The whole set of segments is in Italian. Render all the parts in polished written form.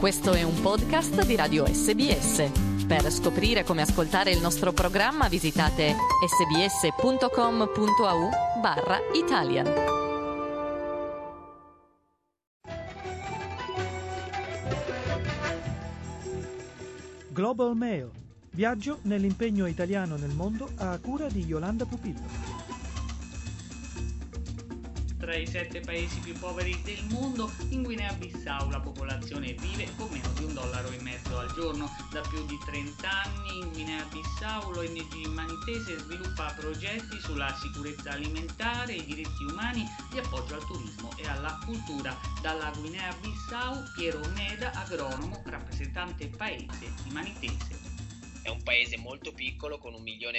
Questo è un podcast di Radio SBS. Per scoprire come ascoltare il nostro programma visitate sbs.com.au/Italian. Global Mail. Viaggio nell'impegno italiano nel mondo a cura di Yolanda Pupillo. Tra i 7 paesi più poveri del mondo, in Guinea-Bissau la popolazione vive con meno di $1,50 al giorno. Da più di 30 anni in Guinea-Bissau l'ONG manitese sviluppa progetti sulla sicurezza alimentare, i diritti umani, di appoggio al turismo e alla cultura. Dalla Guinea-Bissau Piero Meda, agronomo, rappresentante paese di Manitese. È un paese molto piccolo con 1,5 milioni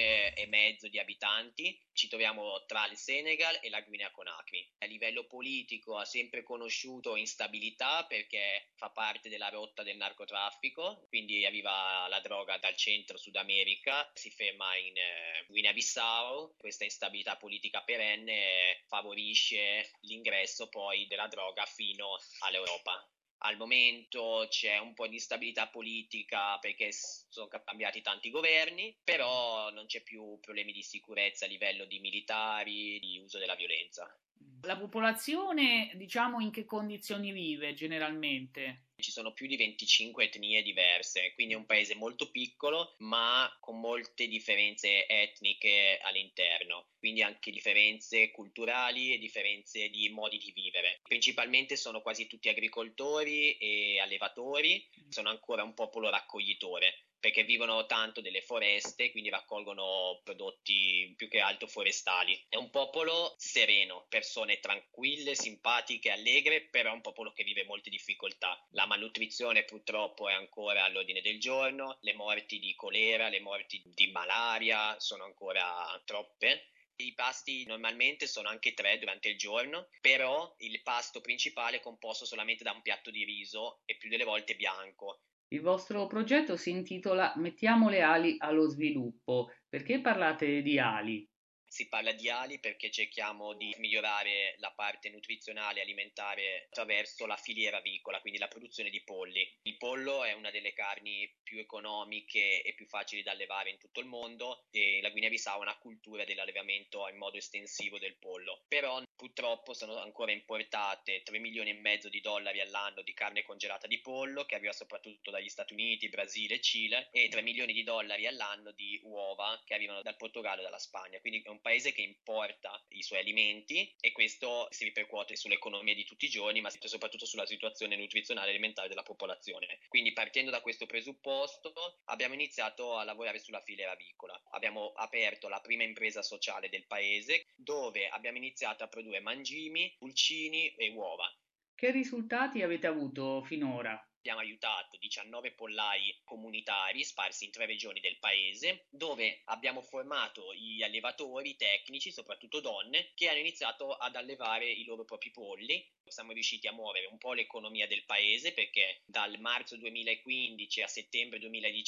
di abitanti, ci troviamo tra il Senegal e la Guinea Conakry. A livello politico ha sempre conosciuto instabilità perché fa parte della rotta del narcotraffico, quindi arriva la droga dal centro Sud America, si ferma in Guinea-Bissau. Questa instabilità politica perenne favorisce l'ingresso poi della droga fino all'Europa. Al momento c'è un po' di instabilità politica perché sono cambiati tanti governi, però non c'è più problemi di sicurezza a livello di militari, di uso della violenza. La popolazione, in che condizioni vive generalmente? Ci sono più di 25 etnie diverse, quindi è un paese molto piccolo ma con molte differenze etniche all'interno, quindi anche differenze culturali e differenze di modi di vivere. Principalmente sono quasi tutti agricoltori e allevatori, sono ancora un popolo raccoglitore, perché vivono tanto delle foreste, quindi raccolgono prodotti più che altro forestali. È un popolo sereno, persone tranquille, simpatiche, allegre, però è un popolo che vive molte difficoltà. La malnutrizione purtroppo è ancora all'ordine del giorno, le morti di colera, le morti di malaria sono ancora troppe. I pasti normalmente sono anche 3 durante il giorno, però il pasto principale è composto solamente da un piatto di riso e più delle volte bianco. Il vostro progetto si intitola Mettiamo le ali allo sviluppo. Perché parlate di ali? Si parla di ali perché cerchiamo di migliorare la parte nutrizionale e alimentare attraverso la filiera avicola, quindi la produzione di polli. Il pollo è una delle carni più economiche e più facili da allevare in tutto il mondo e la Guinea-Bissau ha una cultura dell'allevamento in modo estensivo del pollo. Però purtroppo sono ancora importate $3,5 milioni all'anno di carne congelata di pollo, che arriva soprattutto dagli Stati Uniti, Brasile e Cile, e $3 milioni all'anno di uova che arrivano dal Portogallo e dalla Spagna. Quindi è un paese che importa i suoi alimenti e questo si ripercuote sull'economia di tutti i giorni, ma soprattutto sulla situazione nutrizionale e alimentare della popolazione. Quindi partendo da questo presupposto abbiamo iniziato a lavorare sulla filiera avicola. Abbiamo aperto la prima impresa sociale del paese dove abbiamo iniziato a produrre mangimi, pulcini e uova. Che risultati avete avuto finora? Abbiamo aiutato 19 pollai comunitari sparsi in 3 regioni del paese, dove abbiamo formato gli allevatori tecnici, soprattutto donne, che hanno iniziato ad allevare i loro propri polli. Siamo riusciti a muovere un po' l'economia del paese perché dal marzo 2015 a settembre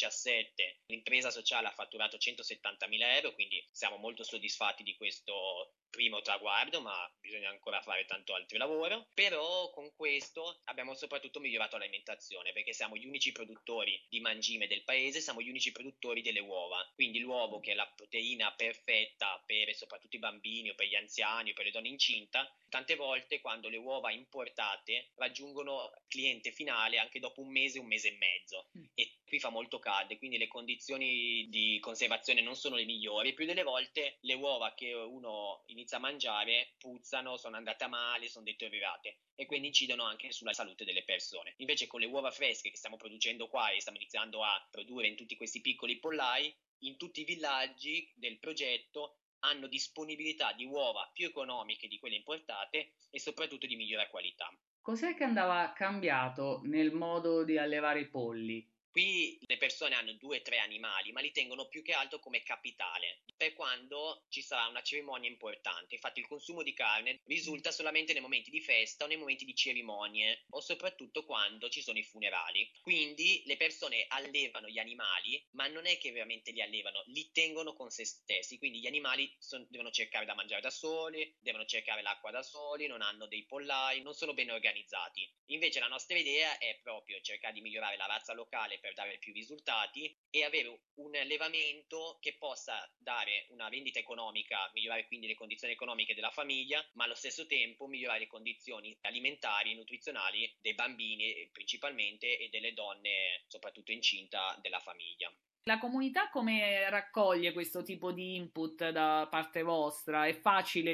2017 l'impresa sociale ha fatturato €170.000, quindi siamo molto soddisfatti di questo primo traguardo, ma bisogna ancora fare tanto altro lavoro. Però con questo abbiamo soprattutto migliorato l'alimentazione perché siamo gli unici produttori di mangime del paese, siamo gli unici produttori delle uova, quindi l'uovo, che è la proteina perfetta per soprattutto i bambini o per gli anziani o per le donne incinta, tante volte quando le uova importate raggiungono il cliente finale anche dopo un mese e mezzo, e qui fa molto caldo e quindi le condizioni di conservazione non sono le migliori. Più delle volte le uova che uno inizia a mangiare puzzano, sono andate a male, sono deteriorate e quindi incidono anche sulla salute delle persone. Invece con le uova fresche che stiamo producendo qua e stiamo iniziando a produrre in tutti questi piccoli pollai, in tutti i villaggi del progetto hanno disponibilità di uova più economiche di quelle importate e soprattutto di migliore qualità. Cos'è che andava cambiato nel modo di allevare i polli? Qui le persone hanno 2-3 animali, ma li tengono più che altro come capitale, per quando ci sarà una cerimonia importante. Infatti il consumo di carne risulta solamente nei momenti di festa o nei momenti di cerimonie, o soprattutto quando ci sono i funerali. Quindi le persone allevano gli animali, ma non è che veramente li allevano, li tengono con se stessi. Quindi gli animali devono cercare da mangiare da soli, devono cercare l'acqua da soli, non hanno dei pollai, non sono ben organizzati. Invece la nostra idea è proprio cercare di migliorare la razza locale per dare più risultati e avere un allevamento che possa dare una vendita economica, migliorare quindi le condizioni economiche della famiglia, ma allo stesso tempo migliorare le condizioni alimentari e nutrizionali dei bambini principalmente e delle donne, soprattutto incinta, della famiglia. La comunità come raccoglie questo tipo di input da parte vostra? È facile,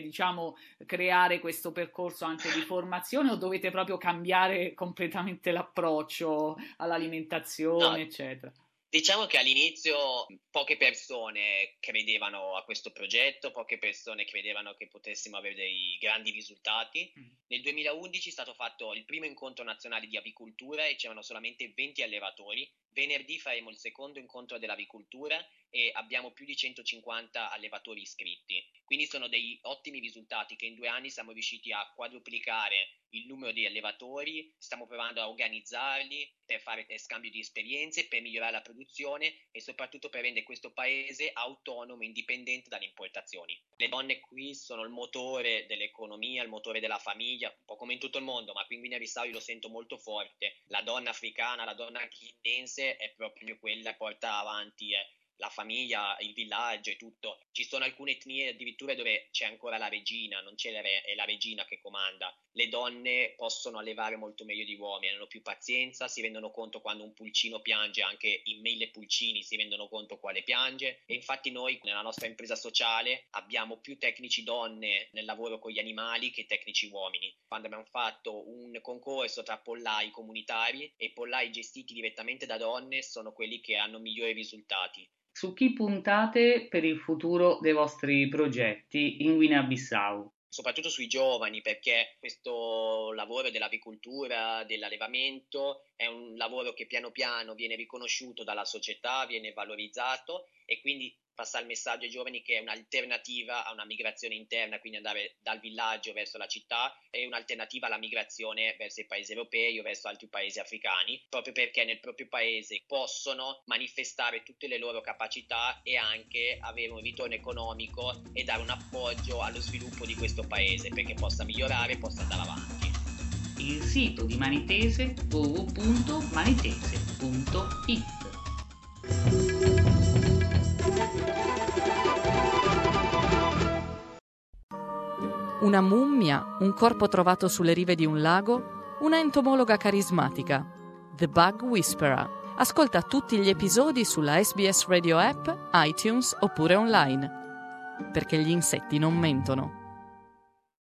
creare questo percorso anche di formazione o dovete proprio cambiare completamente l'approccio all'alimentazione, eccetera? Diciamo che all'inizio poche persone credevano a questo progetto, poche persone credevano che potessimo avere dei grandi risultati. Nel 2011 è stato fatto il primo incontro nazionale di avicoltura e c'erano solamente 20 allevatori. Venerdì faremo il secondo incontro dell'avicoltura e abbiamo più di 150 allevatori iscritti. Quindi sono dei ottimi risultati che in 2 anni siamo riusciti a quadruplicare il numero di allevatori, stiamo provando a organizzarli per fare scambio di esperienze, per migliorare la produzione e soprattutto per rendere questo paese autonomo e indipendente dalle importazioni. Le donne qui sono il motore dell'economia, il motore della famiglia, un po' come in tutto il mondo, ma qui in Guinea-Bissau io lo sento molto forte. La donna africana, la donna guineense è proprio quella che porta avanti la famiglia, il villaggio e tutto. Ci sono alcune etnie addirittura dove c'è ancora la regina, non c'è è la regina che comanda. Le donne possono allevare molto meglio di uomini, hanno più pazienza, si rendono conto quando un pulcino piange, anche in 1000 pulcini si rendono conto quale piange e infatti noi nella nostra impresa sociale abbiamo più tecnici donne nel lavoro con gli animali che tecnici uomini. Quando abbiamo fatto un concorso tra pollai comunitari e pollai gestiti direttamente da donne sono quelli che hanno migliori risultati. Su chi puntate per il futuro dei vostri progetti in Guinea-Bissau? Soprattutto sui giovani, perché questo lavoro dell'avicoltura, dell'allevamento è un lavoro che piano piano viene riconosciuto dalla società, viene valorizzato e quindi passa il messaggio ai giovani che è un'alternativa a una migrazione interna, quindi andare dal villaggio verso la città, è un'alternativa alla migrazione verso i paesi europei o verso altri paesi africani, proprio perché nel proprio paese possono manifestare tutte le loro capacità e anche avere un ritorno economico e dare un appoggio allo sviluppo di questo paese perché possa migliorare e possa andare avanti. Il sito di Manitese www.manitese.it. Una mummia, un corpo trovato sulle rive di un lago, una entomologa carismatica. The Bug Whisperer. Ascolta tutti gli episodi sulla SBS Radio App, iTunes oppure online. Perché gli insetti non mentono.